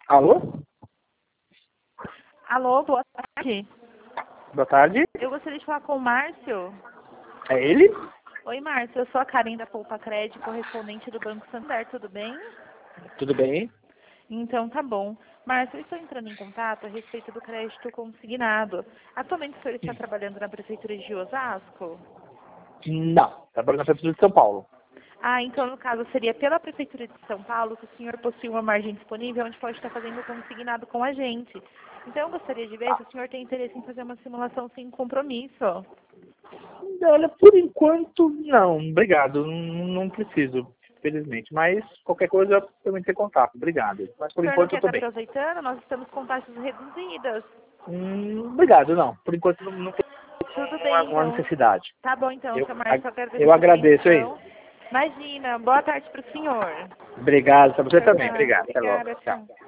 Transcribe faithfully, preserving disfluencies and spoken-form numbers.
Alô? Alô, boa tarde. Boa tarde. Eu gostaria de falar com o Márcio. É ele? Oi, Márcio. Eu sou a Karen da Poupa Crédito, correspondente do Banco Santander. Tudo bem? Tudo bem? Então, tá bom. Márcio, eu estou entrando em contato a respeito do crédito consignado. Atualmente o senhor está trabalhando na Prefeitura de Osasco? Não. Trabalho na Prefeitura de São Paulo. Ah, então no caso seria pela Prefeitura de São Paulo que o senhor possui uma margem disponível onde pode estar fazendo o consignado com a gente. Então eu gostaria de ver se o senhor tem interesse em fazer uma simulação sem compromisso. Olha, por enquanto, não. Obrigado. Não, não preciso, felizmente. Mas qualquer coisa eu me ter contato. Obrigado. Mas O por senhor não enquanto eu quer tô estar bem. aproveitando? Nós estamos com taxas reduzidas. Hum, obrigado, não. Por enquanto não, não tem Tudo uma, bem, uma então. necessidade. Tá bom, então, Eu, seu a- Márcio. Eu agradeço eu a sua agradeço aí. atenção. Imagina. Boa tarde para o senhor. Obrigado. Pra você Tchau, também. tchau. Obrigado. Até logo. Obrigada, Tchau. tchau.